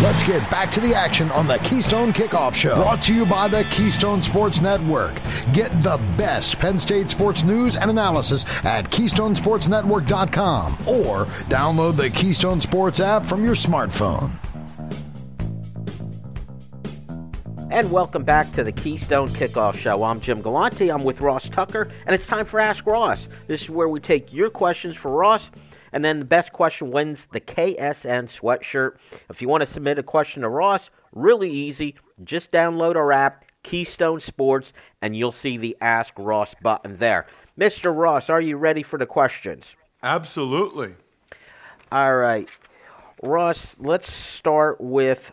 Let's get back to the action on the Keystone Kickoff Show. Brought to you by the Keystone Sports Network. Get the best Penn State sports news and analysis at KeystonesportsNetwork.com or download the Keystone Sports app from your smartphone. And welcome back to the Keystone Kickoff Show. I'm Jim Galante. I'm with Ross Tucker, and it's time for Ask Ross. This is where we take your questions for Ross, and then the best question wins the KSN sweatshirt. If you want to submit a question to Ross, really easy. Just download our app, Keystone Sports, and you'll see the Ask Ross button there. Mr. Ross, are you ready for the questions? Absolutely. All right. Ross, let's start with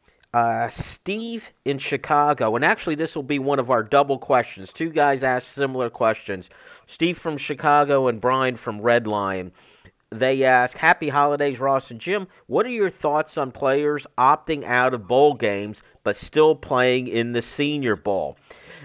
Steve in Chicago. And actually, this will be one of our double questions. Two guys asked similar questions. Steve from Chicago and Brian from Red Lion. They ask, Happy Holidays, Ross and Jim. What are your thoughts on players opting out of bowl games but still playing in the Senior Bowl?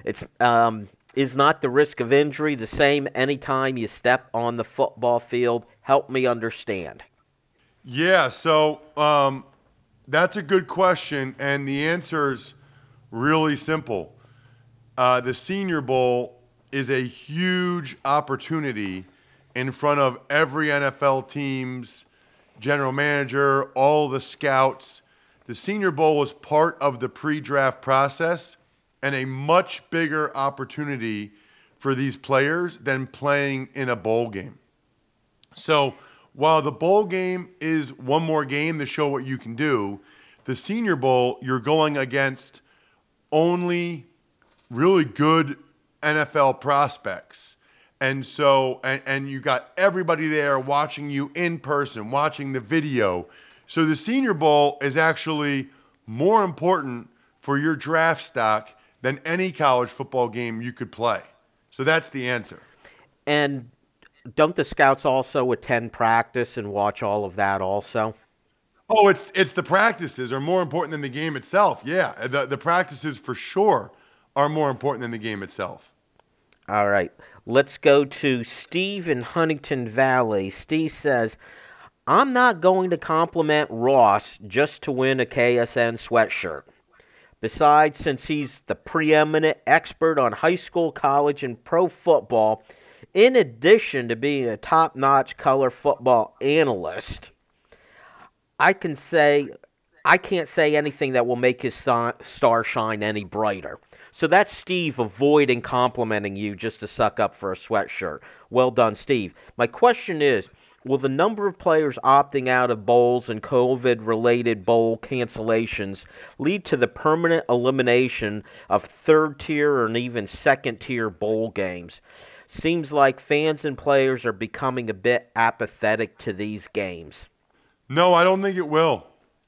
Is not the risk of injury the same anytime you step on the football field? Help me understand. Yeah, so that's a good question, and the answer's really simple. The Senior Bowl is a huge opportunity in front of every NFL team's general manager, all the scouts. The Senior Bowl is part of the pre-draft process and a much bigger opportunity for these players than playing in a bowl game. So while the bowl game is one more game to show what you can do, the Senior Bowl, you're going against only really good NFL prospects. And so, and you got everybody there watching you in person, watching the video. So the Senior Bowl is actually more important for your draft stock than any college football game you could play. So that's the answer. And don't the scouts also attend practice and watch all of that also? Oh, it's the practices are more important than the game itself. Yeah, the practices for sure are more important than the game itself. All right. Let's go to Steve in Huntington Valley. Steve says, I'm not going to compliment Ross just to win a KSN sweatshirt. Besides, since he's the preeminent expert on high school, college, and pro football, in addition to being a top-notch color football analyst, I can't say anything that will make his star shine any brighter. So that's Steve avoiding complimenting you just to suck up for a sweatshirt. Well done, Steve. My question is, will the number of players opting out of bowls and COVID-related bowl cancellations lead to the permanent elimination of third-tier and even second-tier bowl games? Seems like fans and players are becoming a bit apathetic to these games. No, I don't think it will.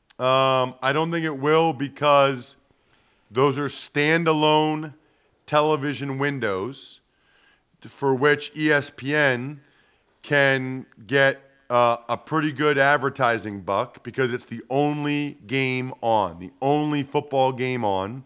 I don't think it will because those are standalone television windows for which ESPN can get a pretty good advertising buck because it's the only game on, the only football game on.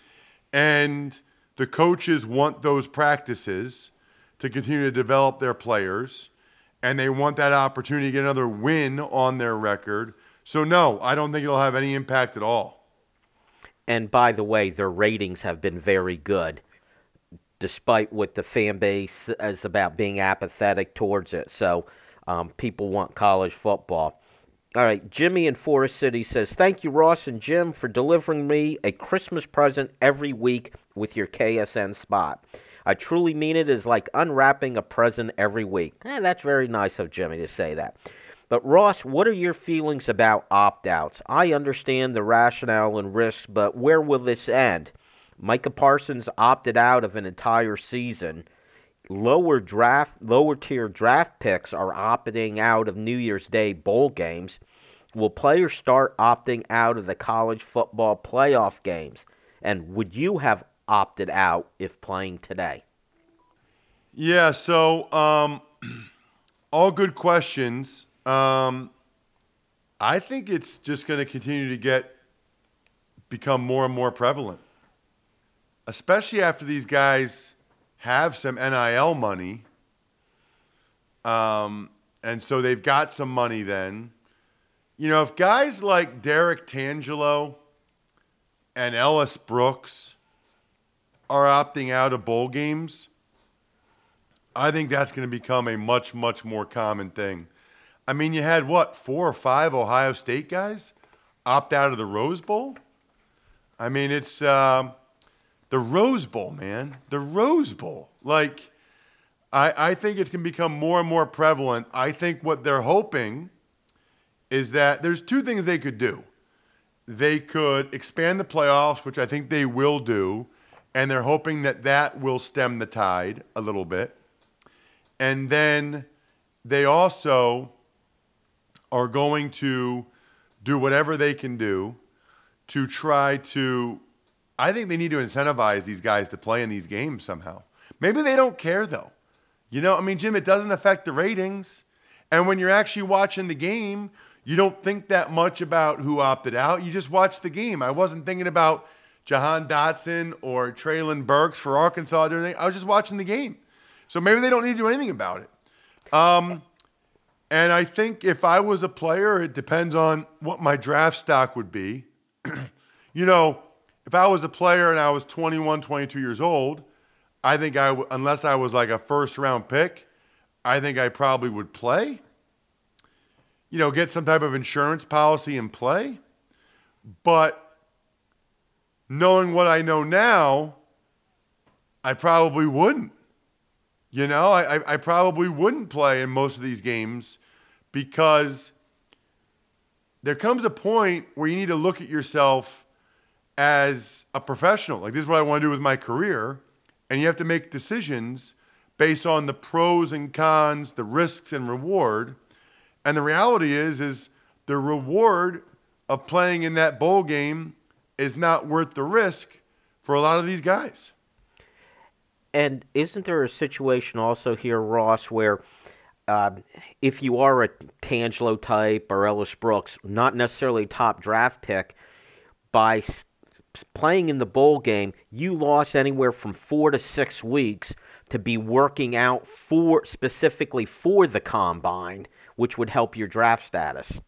And the coaches want those practices to continue to develop their players, and they want that opportunity to get another win on their record. So, no, I don't think it'll have any impact at all. And by the way, their ratings have been very good, despite what the fan base is about being apathetic towards it. So people want college football. All right, Jimmy in Forest City says, thank you, Ross and Jim, for delivering me a Christmas present every week with your KSN spot. I truly mean it is like unwrapping a present every week. That's very nice of Jimmy to say that. But Ross, what are your feelings about opt-outs? I understand the rationale and risks, but where will this end? Micah Parsons opted out of an entire season. Lower tier draft picks are opting out of New Year's Day bowl games. Will players start opting out of the college football playoff games? And would you have opted out if playing today? Yeah, so all good questions. I think it's just going to continue to become more and more prevalent, especially after these guys have some NIL money. And so they've got some money then. if guys like Derek Tangelo and Ellis Brooks are opting out of bowl games, I think that's going to become a much, much more common thing. I mean, you had, 4 or 5 Ohio State guys opt out of the Rose Bowl? I mean, it's the Rose Bowl, man. The Rose Bowl. Like, I think it's going to become more and more prevalent. I think what they're hoping is that there's 2 things they could do. They could expand the playoffs, which I think they will do, and they're hoping that that will stem the tide a little bit. And then they also are going to do whatever they can do to try to, I think they need to incentivize these guys to play in these games somehow. Maybe they don't care though. Jim, it doesn't affect the ratings. And when you're actually watching the game, you don't think that much about who opted out. You just watch the game. I wasn't thinking about Jahan Dotson or Traylon Burks for Arkansas or anything. I was just watching the game. So maybe they don't need to do anything about it. And I think if I was a player, it depends on what my draft stock would be. If I was a player and I was 21, 22 years old, I think unless I was like a first-round pick, I think I probably would play. Get some type of insurance policy in play. But knowing what I know now, I probably wouldn't. I probably wouldn't play in most of these games because there comes a point where you need to look at yourself as a professional. Like, this is what I want to do with my career. And you have to make decisions based on the pros and cons, the risks and reward. And the reality is the reward of playing in that bowl game is not worth the risk for a lot of these guys. And isn't there a situation also here, Ross, where if you are a Tangelo type or Ellis Brooks, not necessarily top draft pick, by playing in the bowl game, you lost anywhere from 4 to 6 weeks to be working out specifically for the combine, which would help your draft status.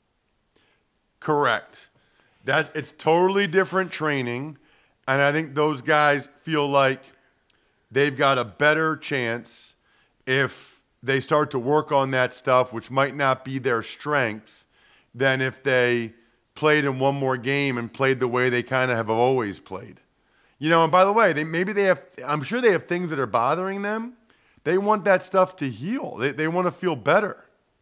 Correct. It's totally different training, and I think those guys feel like they've got a better chance if they start to work on that stuff, which might not be their strength, than if they played in one more game and played the way they kind of have always played. And by the way, I'm sure they have things that are bothering them. They want that stuff to heal. They want to feel better.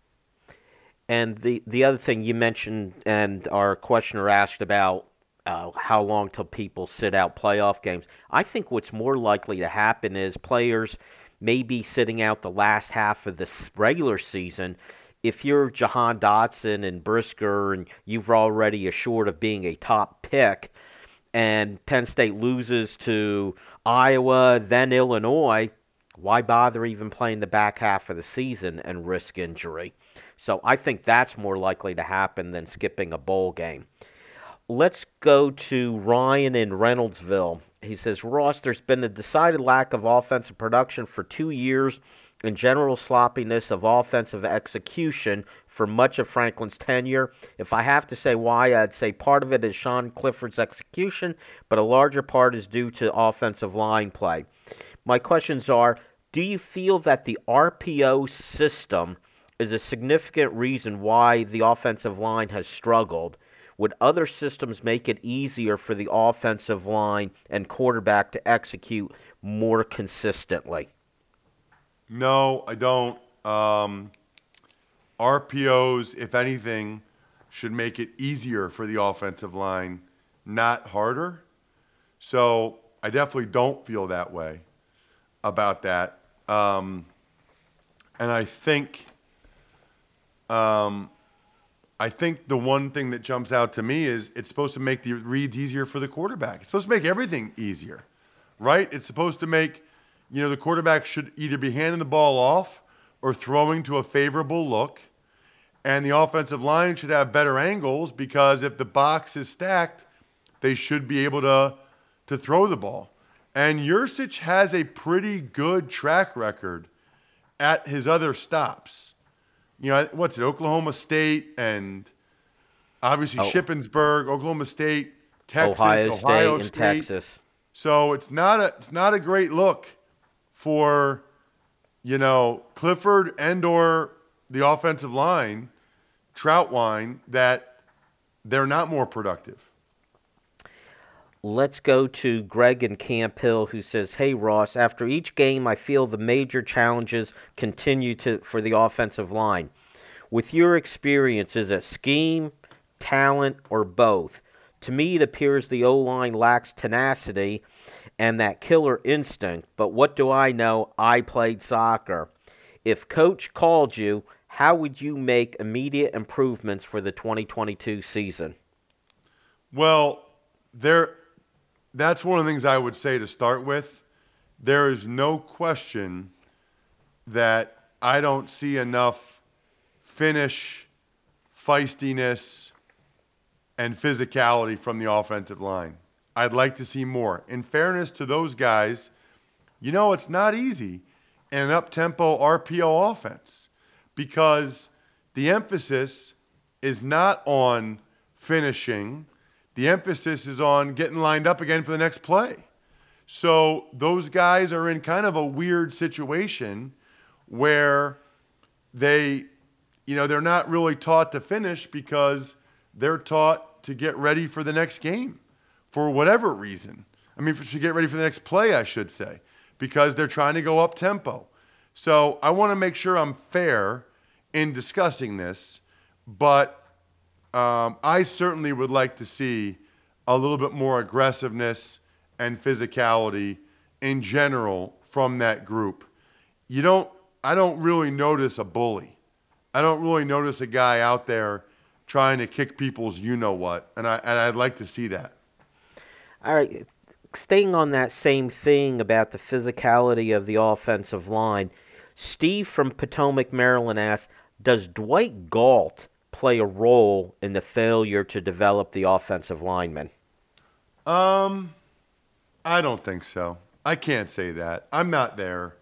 And the other thing you mentioned, and our questioner asked about how long till people sit out playoff games. I think what's more likely to happen is players may be sitting out the last half of the regular season. If you're Jahan Dotson and Brisker and you've already assured of being a top pick, and Penn State loses to Iowa, then Illinois, why bother even playing the back half of the season and risk injury? So I think that's more likely to happen than skipping a bowl game. Let's go to Ryan in Reynoldsville. He says, Ross, there's been a decided lack of offensive production for 2 years and general sloppiness of offensive execution for much of Franklin's tenure. If I have to say why, I'd say part of it is Sean Clifford's execution, but a larger part is due to offensive line play. My questions are, do you feel that the RPO system is a significant reason why the offensive line has struggled? Would other systems make it easier for the offensive line and quarterback to execute more consistently? No, I don't. RPOs, if anything, should make it easier for the offensive line, not harder. So I definitely don't feel that way about that. And I think the one thing that jumps out to me is it's supposed to make the reads easier for the quarterback. It's supposed to make everything easier, right? It's supposed to make, the quarterback should either be handing the ball off or throwing to a favorable look. And the offensive line should have better angles because if the box is stacked, they should be able to throw the ball. And Yurcich has a pretty good track record at his other stops. What's it, Oklahoma State and Obviously, Shippensburg, Oklahoma State, Texas, Ohio State, and State. Texas. So it's not a great look for, Clifford and/or the offensive line, Troutwine, that they're not more productive. Let's go to Greg in Camp Hill, who says, "Hey Ross, after each game, I feel the major challenges continue for the offensive line. With your experience, is it scheme, talent, or both? To me, it appears the O-line lacks tenacity and that killer instinct, but what do I know? I played soccer. If coach called you, how would you make immediate improvements for the 2022 season?" Well, that's one of the things I would say to start with. There is no question that I don't see enough finish, feistiness, and physicality from the offensive line. I'd like to see more. In fairness to those guys, it's not easy in an up-tempo RPO offense because the emphasis is not on finishing. The emphasis is on getting lined up again for the next play. So those guys are in kind of a weird situation where they're not really taught to finish because they're taught to get ready for the next game for whatever reason. To get ready for the next play, I should say, because they're trying to go up tempo. So I want to make sure I'm fair in discussing this, but I certainly would like to see a little bit more aggressiveness and physicality in general from that group. I don't really notice a bully. I don't really notice a guy out there trying to kick people's you-know-what, and I'd like to see that. All right, staying on that same thing about the physicality of the offensive line, Steve from Potomac, Maryland asks, does Dwight Galt play a role in the failure to develop the offensive lineman? I don't think so. I can't say that. I'm not there.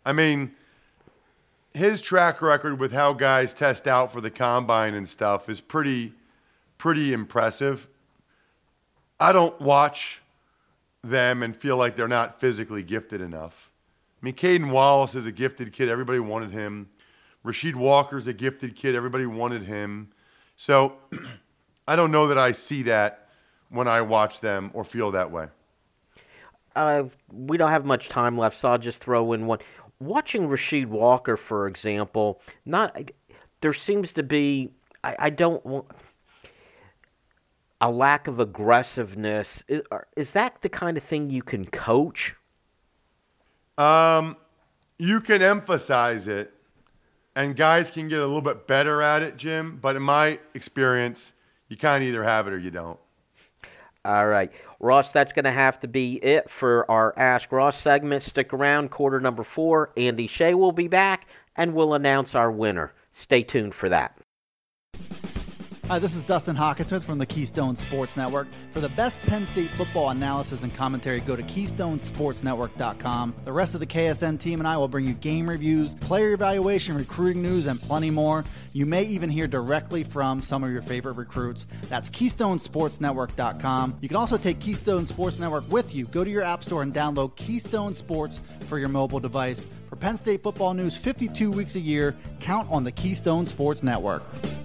His track record with how guys test out for the combine and stuff is pretty impressive. I don't watch them and feel like they're not physically gifted enough. Caden Wallace is a gifted kid. Everybody wanted him. Rasheed Walker's a gifted kid. Everybody wanted him. So I don't know that I see that when I watch them or feel that way. We don't have much time left, so I'll just throw in one. Watching Rasheed Walker, for example, there seems to be a lack of aggressiveness. Is that the kind of thing you can coach? You can emphasize it, and guys can get a little bit better at it, Jim. But in my experience, you kind of either have it or you don't. All right. Ross, that's going to have to be it for our Ask Ross segment. Stick around. Quarter number 4, Andy Shea will be back, and we'll announce our winner. Stay tuned for that. Hi, this is Dustin Hawkinsmith from the Keystone Sports Network. For the best Penn State football analysis and commentary, go to KeystoneSportsNetwork.com. The rest of the KSN team and I will bring you game reviews, player evaluation, recruiting news, and plenty more. You may even hear directly from some of your favorite recruits. That's KeystoneSportsNetwork.com. You can also take Keystone Sports Network with you. Go to your app store and download Keystone Sports for your mobile device. For Penn State football news 52 weeks a year, count on the Keystone Sports Network.